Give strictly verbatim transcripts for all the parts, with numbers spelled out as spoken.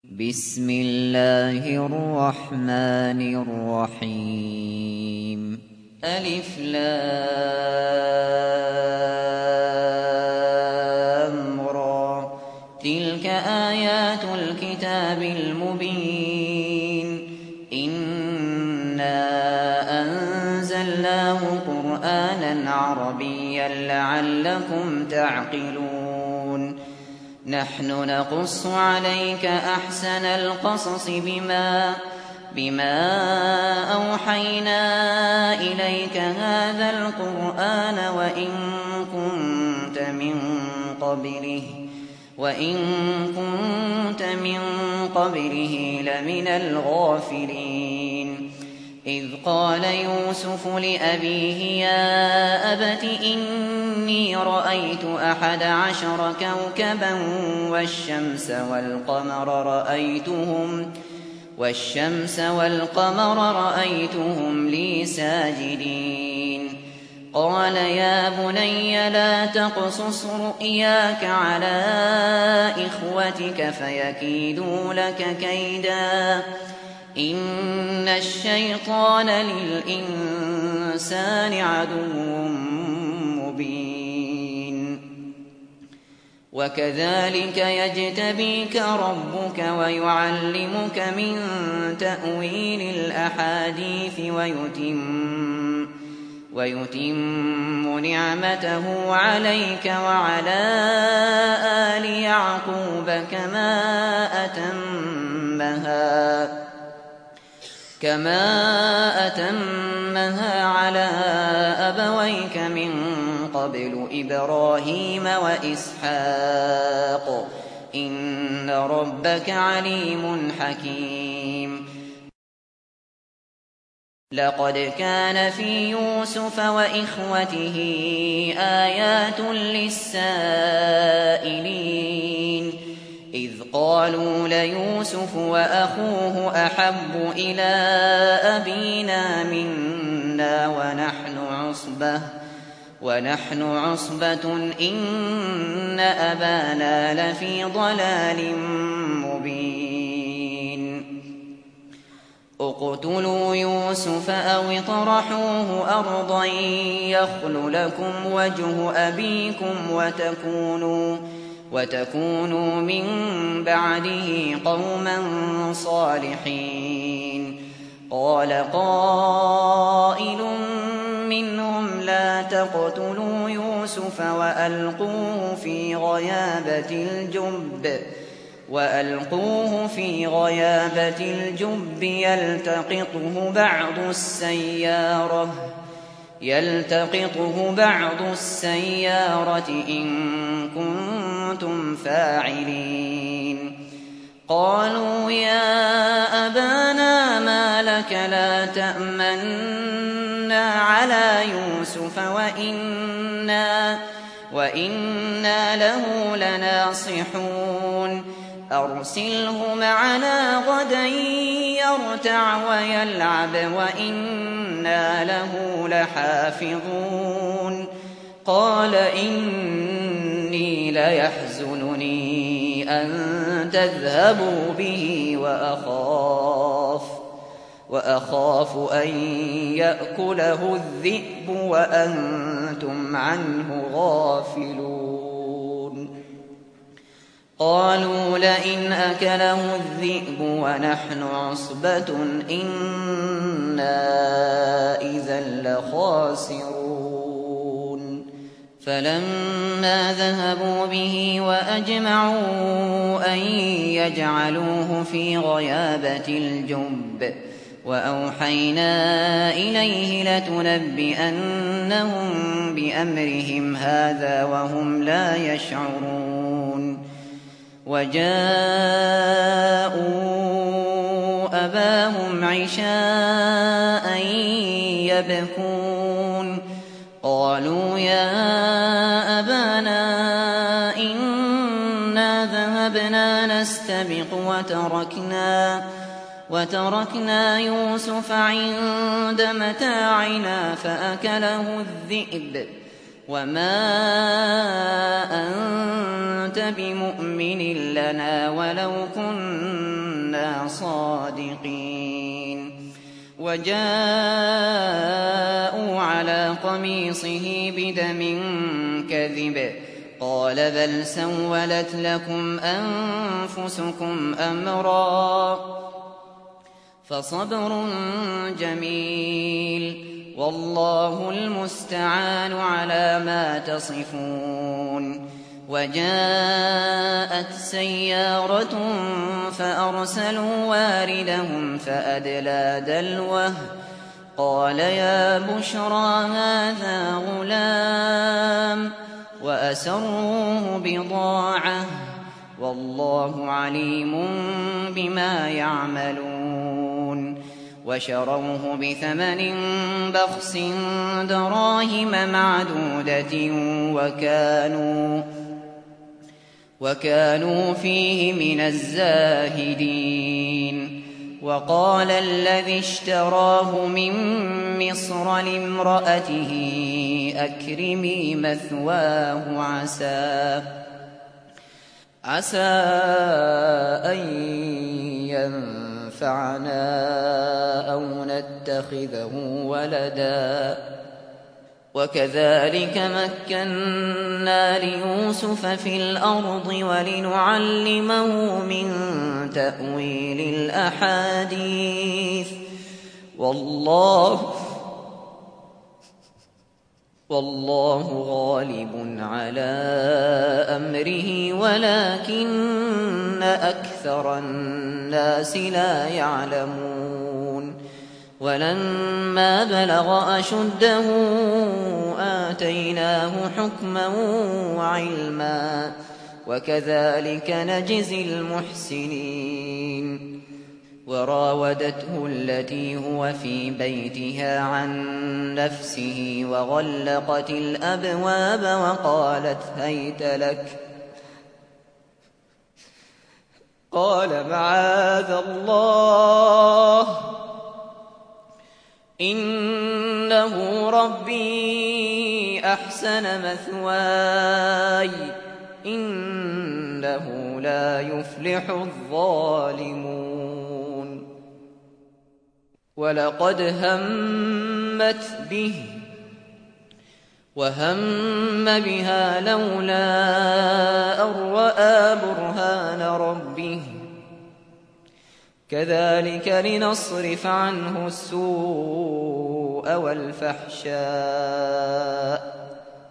بسم الله الرحمن الرحيم ألف لام را تلك آيات الكتاب المبين إنا أنزلناه قرآنا عربيا لعلكم تعقلون نحن نقص عليك أحسن القصص بما, بما أوحينا إليك هذا القرآن وإن كنت من قبله, وإن كنت من قبله لمن الغافلين إذ قال يوسف لأبيه يا أبت إني رأيت أحد عشر كوكبا والشمس والقمر رأيتهم, والشمس والقمر رأيتهم لي ساجدين قال يا بني لا تقصص رؤياك على إخوتك فيكيدوا لك كيدا إن الشيطان للإنسان عدو مبين وكذلك يجتبيك ربك ويعلمك من تأويل الأحاديث ويتم, ويتم نعمته عليك وعلى آل يعقوب كما أتمها كما أتمها على أبويك من قبل إبراهيم وإسحاق إن ربك عليم حكيم لقد كان في يوسف وإخوته آيات للسائلين إذ قالوا ليوسف وأخوه أحب إلى أبينا منا ونحن عصبة ونحن عصبة إن أبانا لفي ضلال مبين اقتلوا يوسف أو اطرحوه أرضا يخل لكم وجه أبيكم وتكونوا وتكونوا من بعده قوما صالحين قال قائل منهم لا تقتلوا يوسف وألقوه في غيابة الجب وألقوه في غيابة الجب يلتقطه بعض السيارة يلتقطه بعض السيارة إن كنتم فاعلين قالوا يا أبانا ما لك لا تأمنا على يوسف وإنا, وإنا له لناصحون أرسله معنا غدا يرتع ويلعب وإنا له لحافظون قال إني ليحزنني أن تذهبوا به وأخاف, وأخاف أن يأكله الذئب وأنتم عنه غافلون قالوا لئن أكله الذئب ونحن عصبة إنا إذا لخاسرون فلما ذهبوا به وأجمعوا أن يجعلوه في غيابة الجب وأوحينا إليه لتنبئنهم بأمرهم هذا وهم لا يشعرون وجاءوا أباهم عشاء يبكون قالوا يا أبانا إنا ذهبنا نستبق وتركنا, وتركنا يوسف عند متاعنا فأكله الذئب وما أنت بمؤمن لنا ولو كنا صادقين وجاءوا على قميصه بدم كذب قال بل سولت لكم أنفسكم أمرا فصبر جميل والله المستعان على ما تصفون وجاءت سيارة فأرسلوا واردهم فأدلى دلوه قال يا بشرى هذا غلام وأسروه بضاعة والله عليم بما يعملون وشروه بثمن بخس دراهم معدودة وكانوا وكانوا فيه من الزاهدين وقال الذي اشتراه من مصر لامرأته أكرمي مثواه عسى عسى أن ينفعنا أو نتخذه ولدا وكذلك مكنا ليوسف في الأرض ولنعلمه من تأويل الأحاديث والله والله غالب على أمره ولكن أكثر الناس لا يعلمون ولما بلغ أشده آتيناه حكما وعلما وكذلك نجزي المحسنين وراودته التي هو في بيتها عن نفسه وغلقت الأبواب وقالت هيت لك قال معاذ الله إنه ربي أحسن مثواي إنه لا يفلح الظالمون ولقد همت به وهم بها لولا أن رأى برهان ربه كذلك لنصرف عنه السوء والفحشاء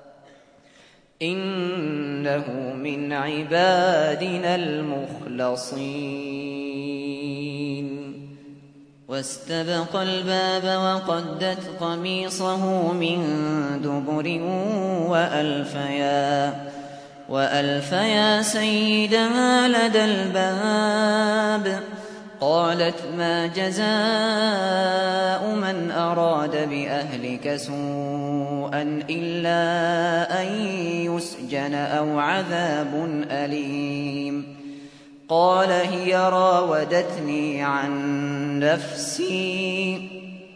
إنه من عبادنا المخلصين واستبق الباب وقدت قميصه من دبر وألفيا وألفيا سيدها لدى الباب قالت ما جزاء من أراد بأهلك سوءا إلا أن يسجن أو عذاب أليم قال هي راودتني عن نفسي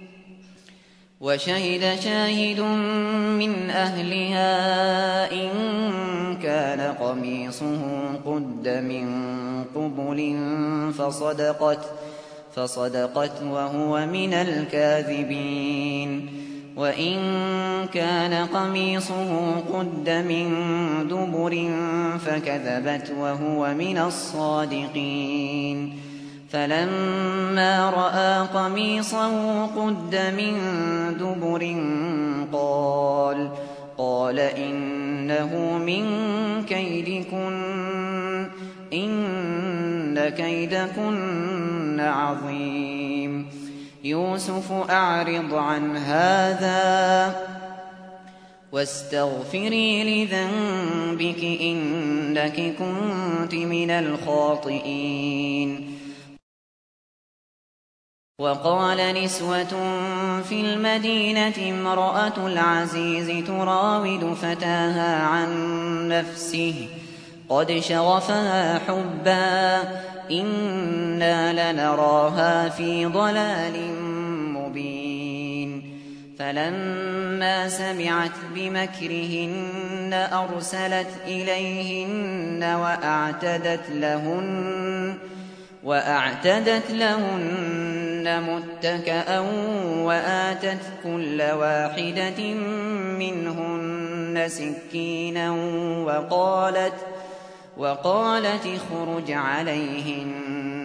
وشهد شاهد من أهلها إن كان قميصه قد من قبل فصدقت فصدقت وهو من الكاذبين وإن كان قميصه قد من دبر فكذبت وهو من الصادقين فلما رأى قميصه قد من دبر قال قال إنه من كيدكن إن كيدكن عظيم يوسف أعرض عن هذا واستغفري لذنبك إنك كنت من الخاطئين وقال نسوة في المدينة امرأة العزيز تراود فتاها عن نفسه قد شغفها حبا إنا لنراها في ضلال مبين فلما سمعت بمكرهن أرسلت إليهن وأعتدت لهن وأعتدت لهن متكأ وآتت كل واحدة منهن سكينا وقالت وقالت اخرج عليهن.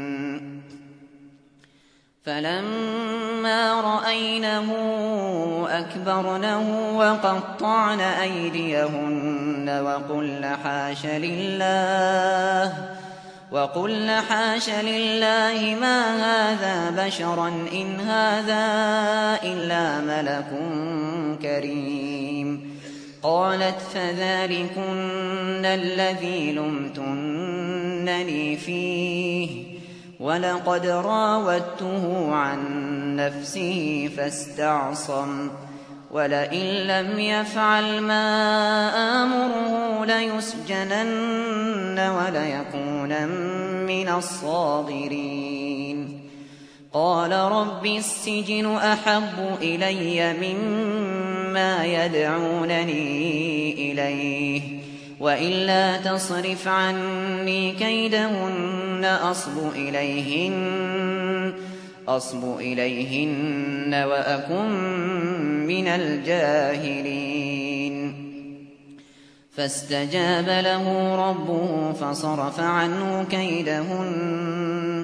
فلما رأينه أكبرنه وقطعن أيديهن وقلن حاش لله وقلن حاش لله ما هذا بشرا إن هذا إلا ملك كريم. قالت فذلكن الذي لمتنني فيه ولقد راودته عن نفسه فاستعصم ولئن لم يفعل ما آمره ليسجنن وليكونن من الصاغرين. قال رب السجن أحب إلي مما يدعونني إليه وإلا تصرف عني كيدهن أصب إليهن أصب إليهن وأكن من الجاهلين. فاستجاب له ربه فصرف عنه كيدهن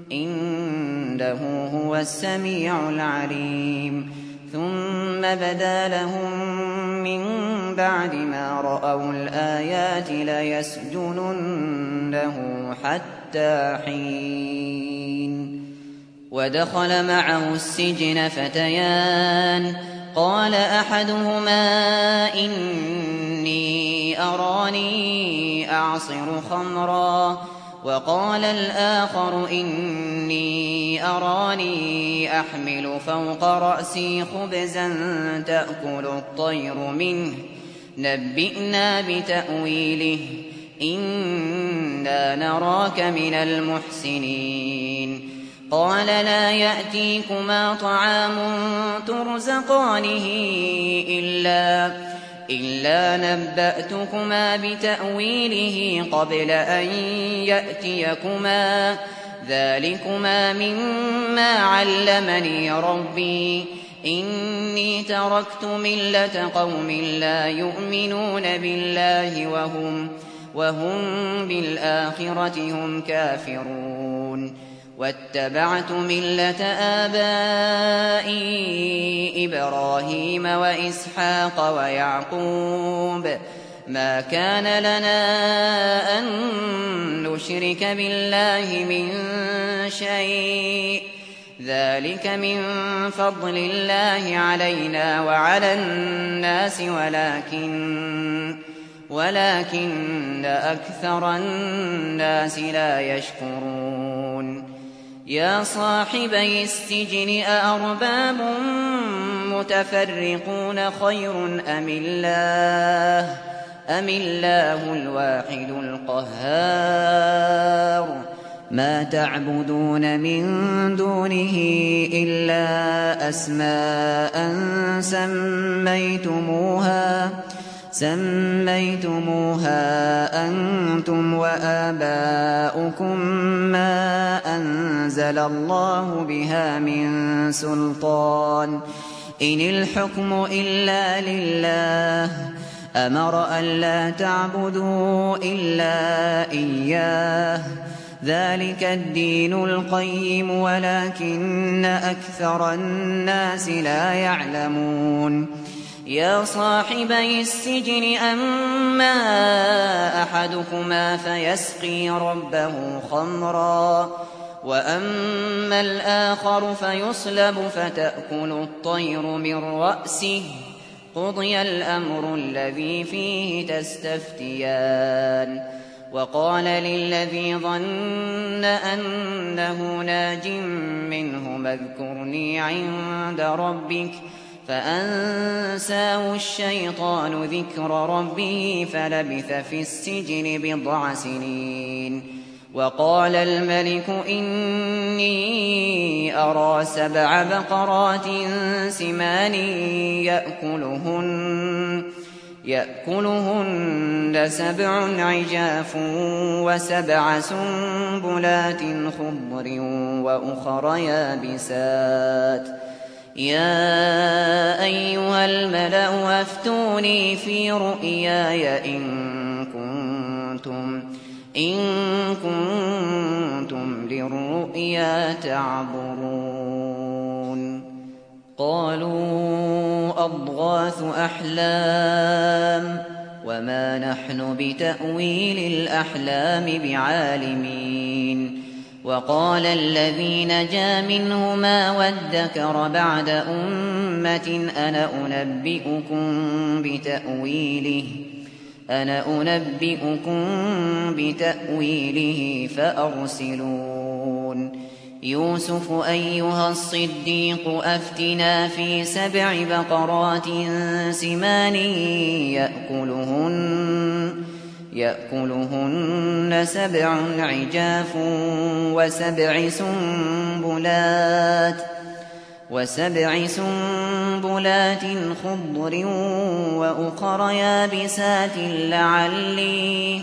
إنه هو السميع العليم. ثم بدا لهم من بعد ما رأوا الآيات ليسجننه حتى حين. ودخل معه السجن فتيان قال أحدهما إني أراني أعصر خمرا وقال الآخر إني أراني أحمل فوق رأسي خبزا تأكل الطير منه نبئنا بتأويله إنا نراك من المحسنين. قال لا يأتيكما طعام ترزقانه إلا إلا نبأتكما بتأويله قبل أن يأتيكما ذلكما مما علمني ربي إني تركت ملة قوم لا يؤمنون بالله وهم, وهم بالآخرة هم كافرون واتبعت ملة آبائي إبراهيم وإسحاق ويعقوب ما كان لنا أن نشرك بالله من شيء ذلك من فضل الله علينا وعلى الناس ولكن ولكن أكثر الناس لا يشكرون. يا صاحبي السجن أأرباب متفرقون خير أم الله أم الله الواحد القهار. ما تعبدون من دونه إلا أسماء سميتموها سميتموها أنتم وآباؤكم ما أنزل الله بها من سلطان إن الحكم إلا لله أمر ألا تعبدوا إلا إياه ذلك الدين القيم ولكن أكثر الناس لا يعلمون. يا صاحبي السجن أما أحدكما فيسقي ربه خمرا وأما الآخر فيصلب فتأكل الطير من رأسه قضي الأمر الذي فيه تستفتيان. وقال للذي ظن أنه ناج منه اذكرني عند ربك فأنساه الشيطان ذكر ربه فلبث في السجن بضع سنين وقال الملك إني أرى سبع بقرات سمان يأكلهن, يأكلهن سبع عجاف وسبع سنبلات خضر وأخر يابسات يا أيها الملأ أفتوني في رؤياي إن كنتم إن كنتم للرؤيا تعبرون. قالوا أضغاث أحلام وما نحن بتأويل الأحلام بعالمين. وقال الذي نجا منهما وادكر بعد أمة أنا أنبئكم بتأويله أنا أنبئكم بتأويله فأرسلون. يوسف أيها الصديق أفتنا في سبع بقرات سمان يأكلهن يأكلهن سبع عجاف وسبع سنبلات وسبع سنبلات خضر وأخر يابسات لعلي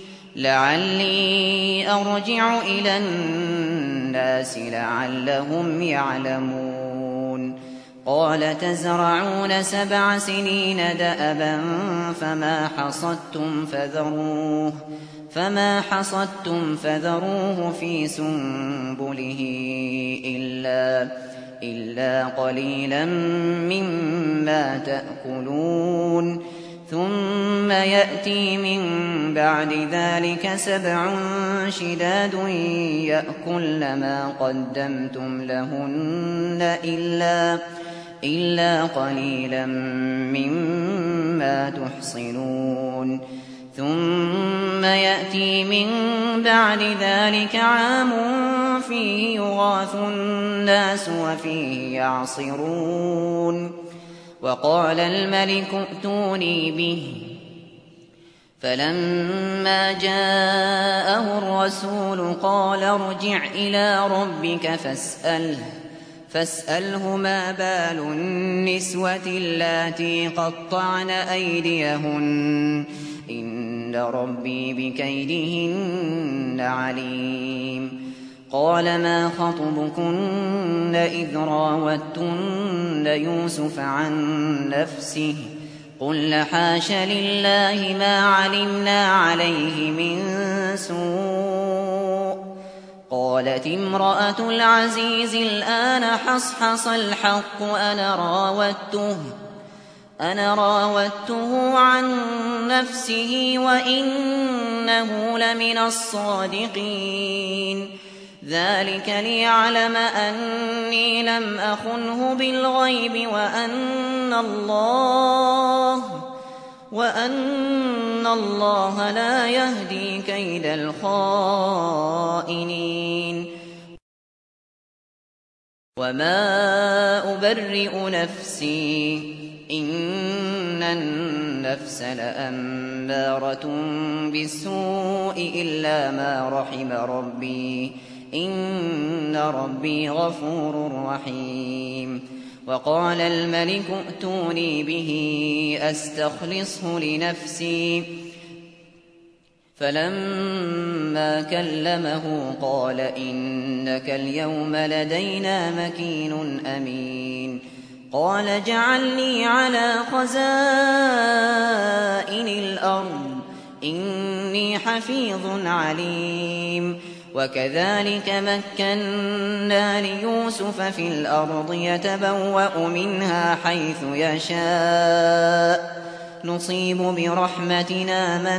لعلي أرجع إلى الناس لعلهم يعلمون. قال تزرعون سبع سنين دأبا فما حصدتم فذروه فما حصدتم فذروه في سنبله إلا إلا قليلا مما تأكلون. ثم يأتي من بعد ذلك سبع شداد يأكلن ما قدمتم لهن إلا إلا قليلا مما تحصنون. ثم يأتي من بعد ذلك عام فيه يغاث الناس وفيه يعصرون. وقال الملك ائتوني به فلما جاءه الرسول قال ارجع إلى ربك فاسأله فاسأله ما بال النسوة اللاتي قطعن أيديهن إن ربي بكيدهن عليم. قال ما خطبكن إذ راوتن يوسف عن نفسه قلن حاش لله ما علمنا عليه من سوء. قالت امرأة العزيز الآن حصحص الحق أنا راودته أنا راودته عن نفسه وإنه لمن الصادقين. ذلك ليعلم أني لم أخنه بالغيب وأن الله وأن الله لا يهدي كيد الخائنين. وما أبرئ نفسي إن النفس لأمارة بالسوء إلا ما رحم ربي إن ربي غفور رحيم. وقال الملك ائتوني به أستخلصه لنفسي فلما كلمه قال إنك اليوم لدينا مكين أمين. قال اجعلني على خزائن الأرض إني حفيظ عليم. وكذلك مكنا ليوسف في الأرض يتبوأ منها حيث يشاء نصيب برحمتنا من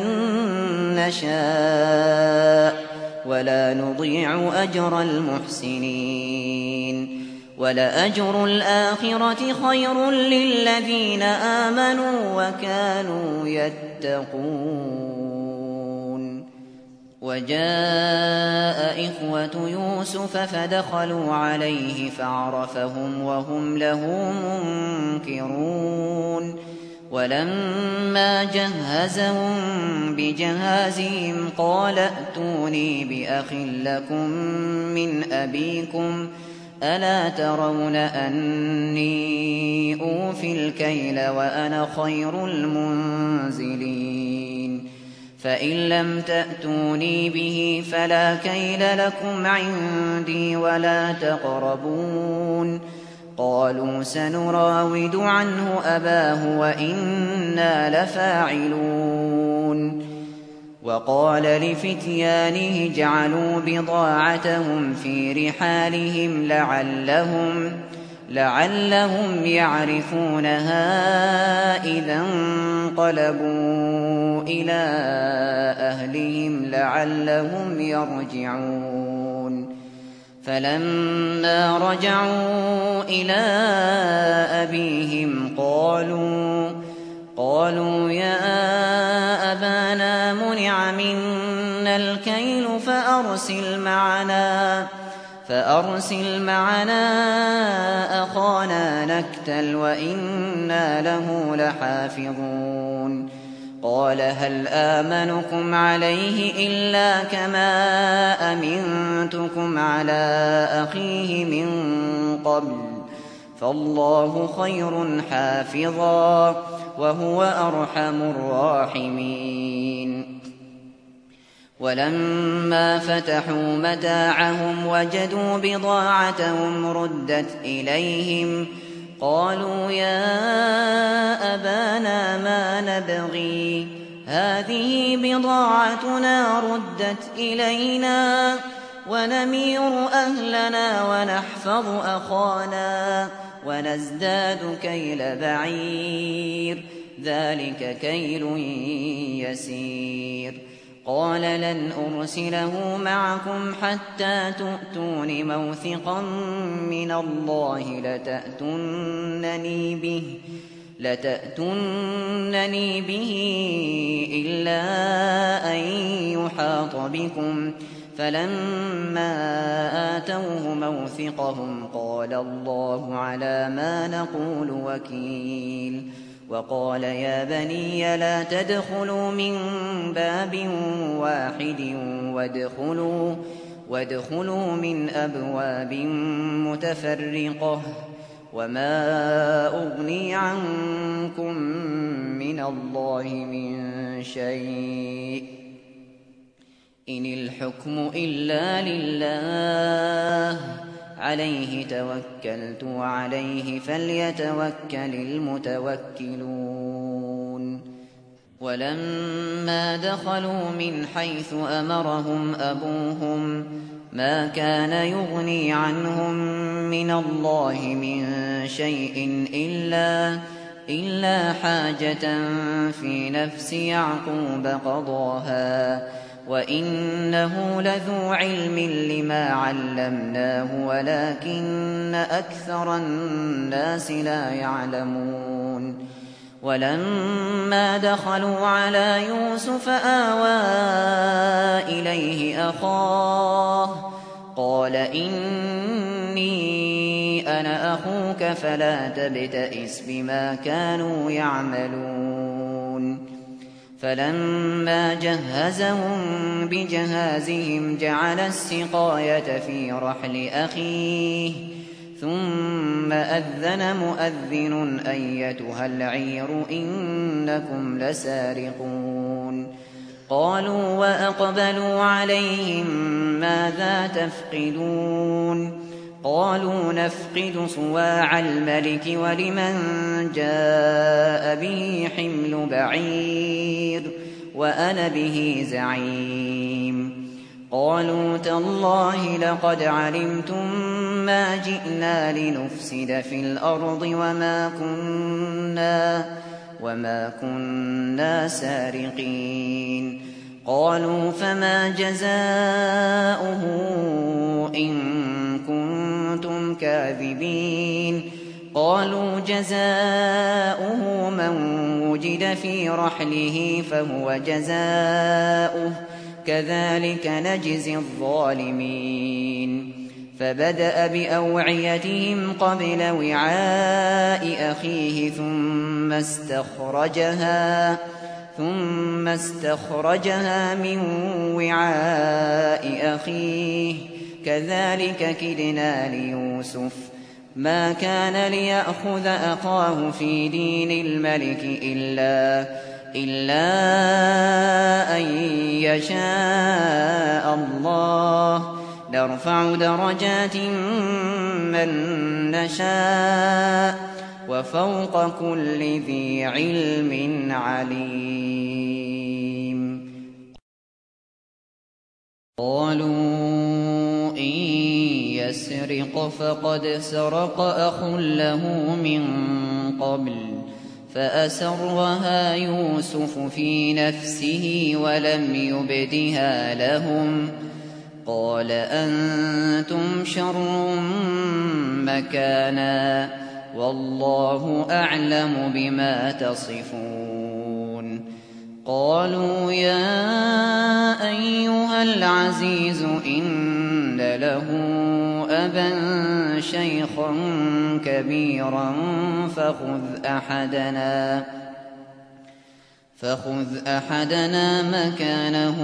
نشاء ولا نضيع أجر المحسنين. ولأجر الآخرة خير للذين آمنوا وكانوا يتقون. وجاء إخوة يوسف فدخلوا عليه فعرفهم وهم له منكرون. ولما جهزهم بجهازهم قال ائتوني بأخ لكم من أبيكم ألا ترون أني أوفي الكيل وأنا خير المنزلين فإن لم تأتوني به فلا كيل لكم عندي ولا تقربون قالوا سنراود عنه أباه وإنا لفاعلون وقال لفتيانه اجعلوا بضاعتهم في رحالهم لعلهم, لعلهم يعرفونها إذا انقلبوا إلى أهلهم لعلهم يرجعون فلما رجعوا إلى أبيهم قالوا قالوا يا أبانا منع منا الكيل فأرسل معنا فأرسل معنا أخانا نكتل وإنا له لحافظون قال هل آمنكم عليه إلا كما أمنتكم على أخيه من قبل فالله خير حافظا وهو أرحم الراحمين ولما فتحوا متاعهم وجدوا بضاعتهم ردت إليهم قالوا يا أبانا ما نبغي هذه بضاعتنا ردت إلينا ونمير أهلنا ونحفظ أخانا ونزداد كيل بعير ذلك كيل يسير قال لن أرسله معكم حتى تؤتون موثقا من الله لتأتونني به لتأتونني به إلا أن يحاط بكم فلما آتوه موثقهم قال الله على ما نقول وكيل وقال يا بني لا تدخلوا من باب واحد وادخلوا, وادخلوا من أبواب متفرقة وما أغني عنكم من الله من شيء إن الحكم إلا لله عليه توكلت وعليه فليتوكل المتوكلون ولما دخلوا من حيث أمرهم أبوهم ما كان يغني عنهم من الله من شيء إلا, إلا حاجة في نفس يعقوب قضاها وإنه لذو علم لما علمناه ولكن أكثر الناس لا يعلمون ولما دخلوا على يوسف آوى إليه أخاه قال إني أنا أخوك فلا تبتئس بما كانوا يعملون فلما جهزهم بجهازهم جعل السقاية في رحل أخيه ثم أذن مؤذن أيتها العير إنكم لسارقون قالوا وأقبلوا عليهم ماذا تفقدون قالوا نفقد صواع الملك ولمن جاء به حمل بعير وأنا به زعيم قالوا تالله لقد علمتم ما جئنا لنفسد في الأرض وما كنا, وما كنا سارقين قالوا فما جزاؤه إن كنتم كاذبين قالوا جزاؤه من وجد في رحله فهو جزاؤه كذلك نجزي الظالمين فبدأ بأوعيتهم قبل وعاء أخيه ثم استخرجها ثم استخرجها من وعاء أخيه كذلك كدنا ليوسف ما كان ليأخذ أخاه في دين الملك إلا إلا أن يشاء الله نرفع درجات من نشاء وفوق كل ذي علم عليم. قالوا إن يسرق فقد سرق أخ له من قبل فأسرها يوسف في نفسه ولم يبدها لهم قال أنتم شر مكانا والله أعلم بما تصفون. قالوا يا أيها العزيز إن له أبا شيخا كبيرا فخذ أحدنا فخذ أحدنا مكانه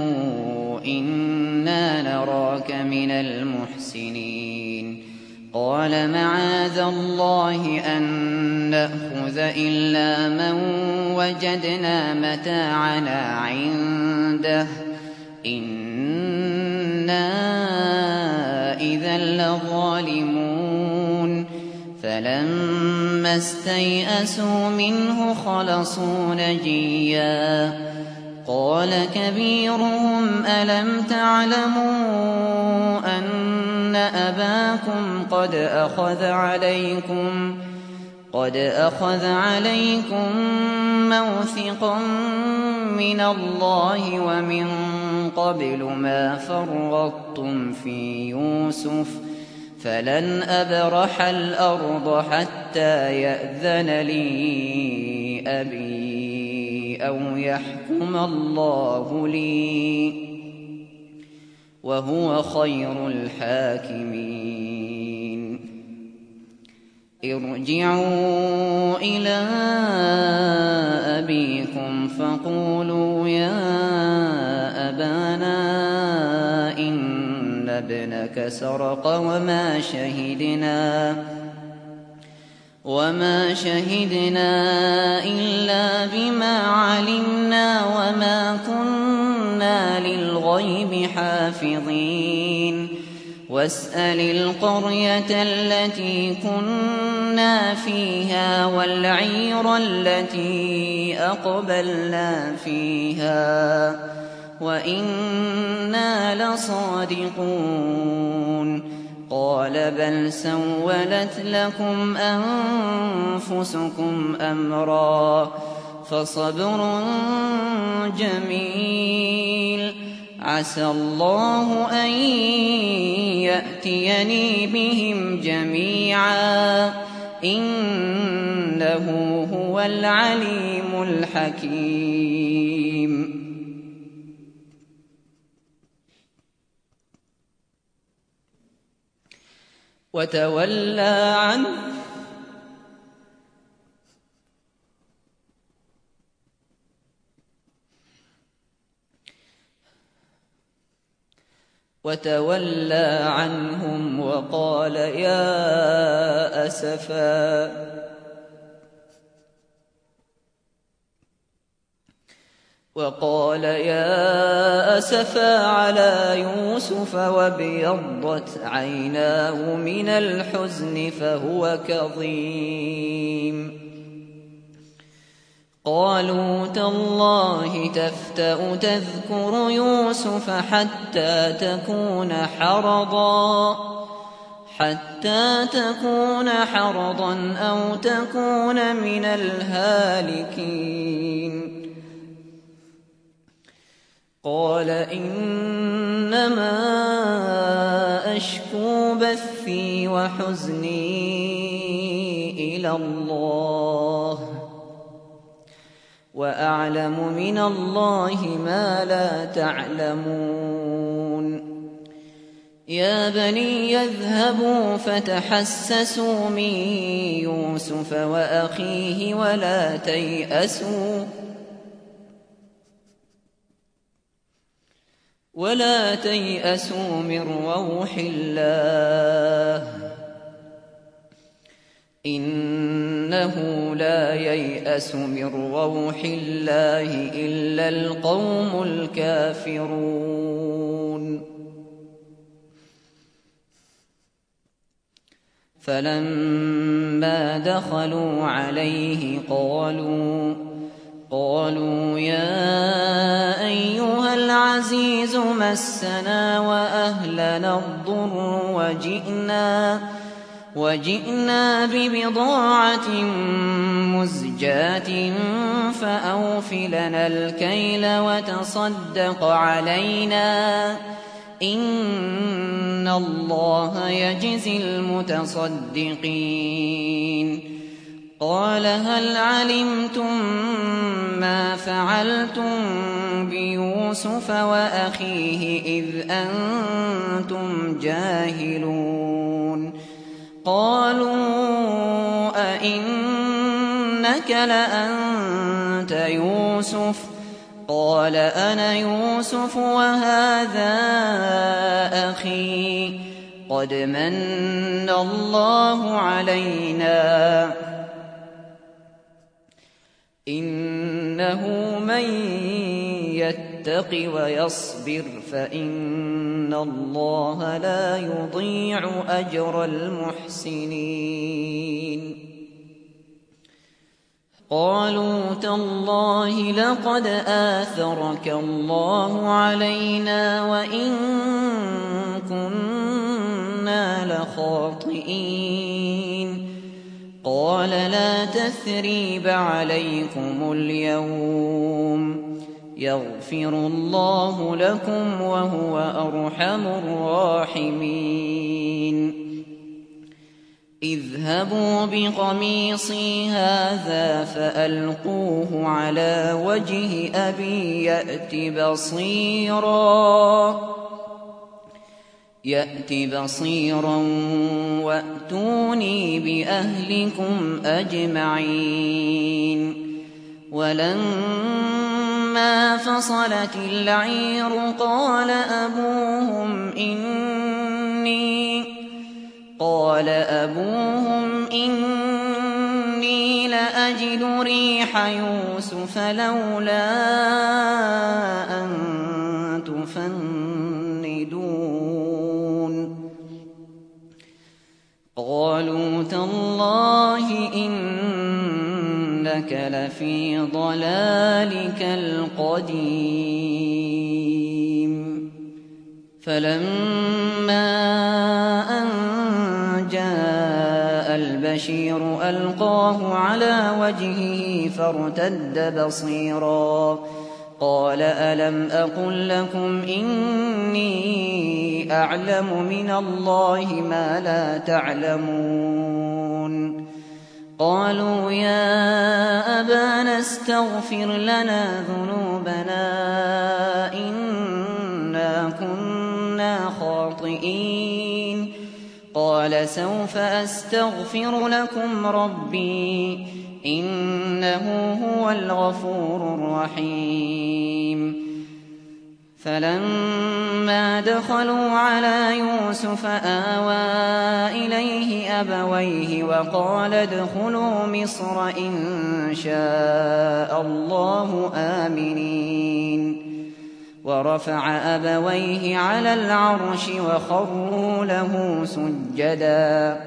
إنا نراك من المحسنين. قال معاذ الله أن نأخذ إلا من وجدنا متاعنا عنده إنا إذا لظالمون. فلما استيئسوا منه خلصوا نجيا قال كبيرهم ألم تعلموا أن أباكم قد أخذ عليكم قد أخذ عليكم موثقا من الله ومن قبل ما فرطتم في يوسف فلن أبرح الأرض حتى يأذن لي أبي أو يحكم الله لي وهو خير الحاكمين. ارجعوا إلى أبيكم فقولوا يا أبانا إن ابنك سرق وما شهدنا وما شهدنا إلا بما علمنا وما كنا للغيب حافظين. واسأل القرية التي كنا فيها والعير التي أقبلنا فيها وإنا لصادقون. قال بل سولت لكم أنفسكم أمرا فصبر جميل عسى الله أن يأتيني بهم جميعا إنه هو العليم الحكيم. وتولى عنه وتولى عنهم وقال يا أسفا وقال يا أسفا على يوسف وابيضت عيناه من الحزن فهو كظيم. قالوا تالله تفتأ تذكر يوسف حتى تكون حرضا حتى تكون حرضا أو تكون من الهالكين. قال إنما أشكو بثي وحزني إلى الله وأعلم من الله ما لا تعلمون. يا بني اذهبوا فتحسسوا من يوسف وأخيه ولا تيأسوا ولا تيأسوا من روح الله إنه لا ييأس من روح الله إلا القوم الكافرون فلما دخلوا عليه قالوا قالوا يا أيها العزيز مسنا وأهلنا الضر وجئنا وجئنا ببضاعة مزجاة فأوف لنا الكيل وتصدق علينا إن الله يجزي المتصدقين قال هل علمتم ما فعلتم بيوسف وأخيه إذ أنتم جاهلون قالوا أئنك لأنت يوسف قال أنا يوسف وهذا أخي قد من الله علينا إنه من يتق ويصبر فإن الله لا يضيع أجر المحسنين قالوا تالله لقد آثرك الله علينا وإن كنا لخاطئين قال لا تثريب عليكم اليوم يغفر الله لكم وهو أرحم الراحمين اذهبوا بقميصي هذا فألقوه على وجه أبي يأت بصيرا يأت بصيرا وأتوني بأهلكم أجمعين ولما فصلت العير قال أبوهم إني قال أبوهم إني لأجد ريح يوسف لولا أن تفندون قالوا تالله إنك لفي ضلالك القديم فلما أن جاء البشير ألقاه على وجهه فارتد بصيرا قال ألم أقل لكم إني أعلم من الله ما لا تعلمون قالوا يا أبانا استغفر لنا ذنوبنا إنا كنا خاطئين قال سوف أستغفر لكم ربي إنه هو الغفور الرحيم فلما دخلوا على يوسف آوى إليه أبويه وقال ادخلوا مصر إن شاء الله آمنين ورفع أبويه على العرش وخروا له سجدا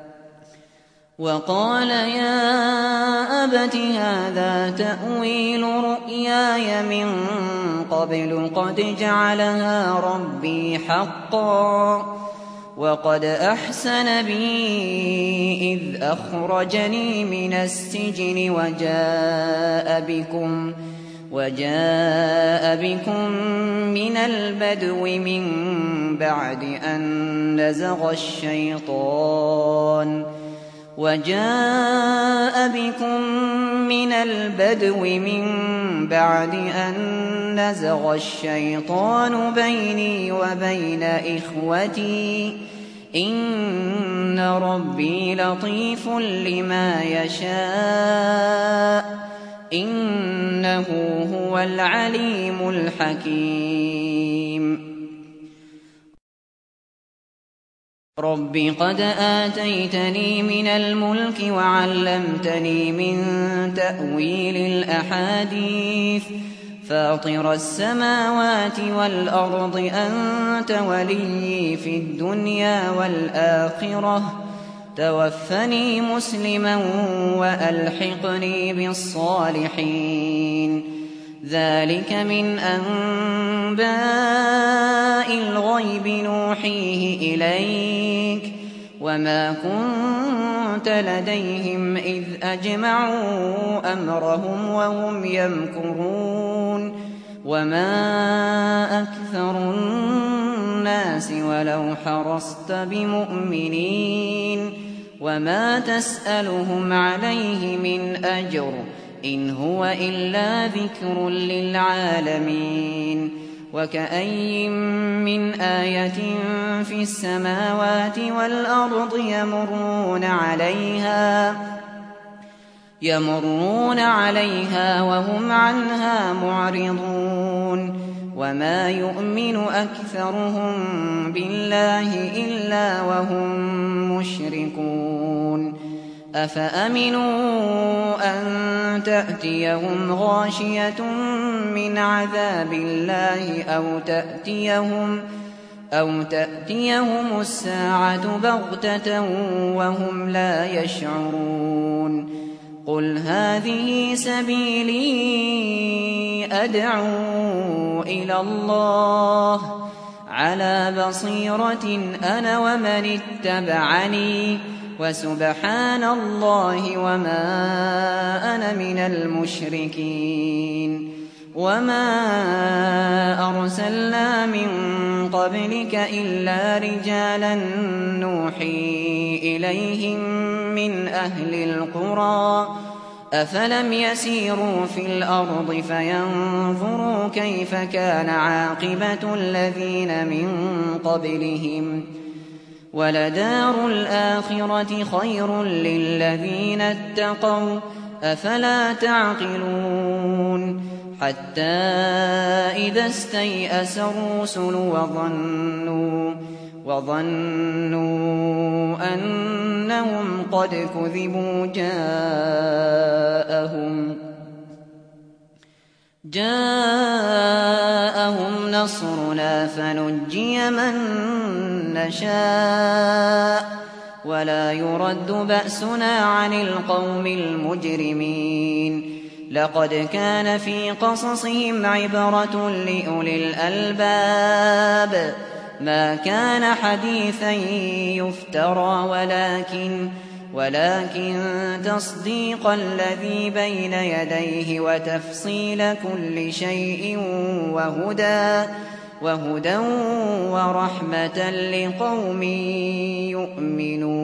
وقال يا أبت هذا تأويل رؤياي من قبل قد جعلها ربي حقا وقد أحسن بي إذ أخرجني من السجن وجاء بكم وجاء بكم من البدو من بعد أن نزغ الشيطان وجاء بكم من البدو من بعد أن نزغ الشيطان بيني وبين إخوتي إن ربي لطيف لما يشاء إنه هو العليم الحكيم رب قد آتيتني من الملك وعلمتني من تأويل الأحاديث فاطر السماوات والأرض أنت وليي في الدنيا والآخرة توفني مسلما وألحقني بالصالحين ذلك من أنباء الغيب نوحيه إليك وما كنت لديهم إذ أجمعوا أمرهم وهم يمكرون وما أكثر الناس ولو حرصت بمؤمنين وما تسألهم عليه من أجر إن هو إلا ذكر للعالمين وكأي من آية في السماوات والأرض يمرون عليها يمرون عليها وهم عنها معرضون وما يؤمن أكثرهم بالله إلا وهم مشركون أفأمنوا أن تأتيهم غاشية من عذاب الله أو تأتيهم أو تأتيهم الساعة بغتة وهم لا يشعرون قل هذه سبيلي أدعو إلى الله على بصيرة أنا ومن اتبعني وسبحان الله وما أنا من المشركين وما أرسلنا من قبلك إلا رجالا نوحي إليهم من أهل القرى أفلم يسيروا في الأرض فينظروا كيف كان عاقبة الذين من قبلهم ولدار الآخرة خير للذين اتقوا أفلا تعقلون حتى إذا استيأس الرسل وظنوا وظنوا أنهم قد كذبوا جاءهم جاءهم نصرنا فنجي من نشاء ولا يرد بأسنا عن القوم المجرمين لقد كان في قصصهم عبرة لأولي الألباب ما كان حديثا يفترى ولكن ولكن تصديق الذي بين يديه وتفصيل كل شيء وهدى وهدى ورحمة لقوم يؤمنون